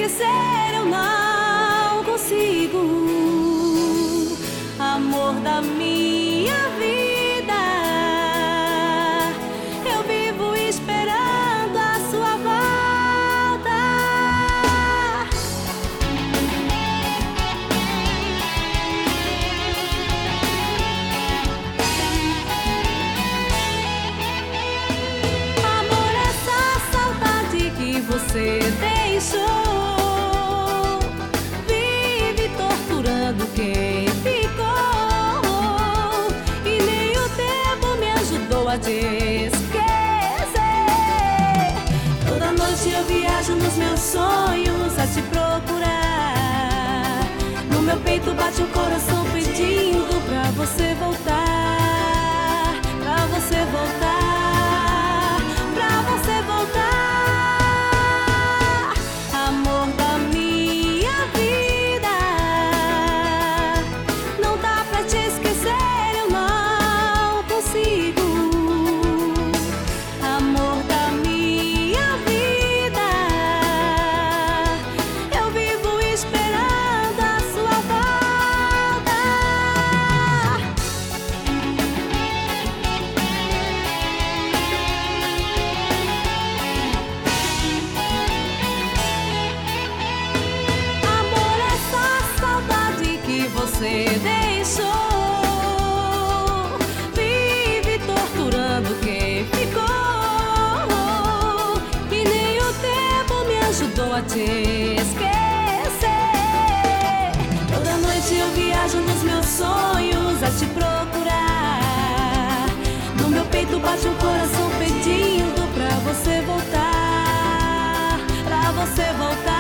esquecer eu não consigo. Amor da minha vida, eu vivo esperando a sua volta. Amor, essa saudade que você deixou vive torturando quem ficou, e nem o tempo me ajudou a te esquecer. Toda noite eu viajo nos meus sonhos a te procurar. No meu peito bate o coração pedindo pra você voltar, pra você voltar, pra você voltar. Amor da minha vida, não dá pra te esquecer, eu não consigo. Amor da minha vida, eu vivo esperando a sua volta. Amor, essa saudade que você deixou vive torturando quem ficou, e nem o tempo me ajudou a te esquecer. Toda noite eu viajo nos meus sonhos a te procurar. No meu peito bate um coração pedindo pra você voltar, pra você voltar.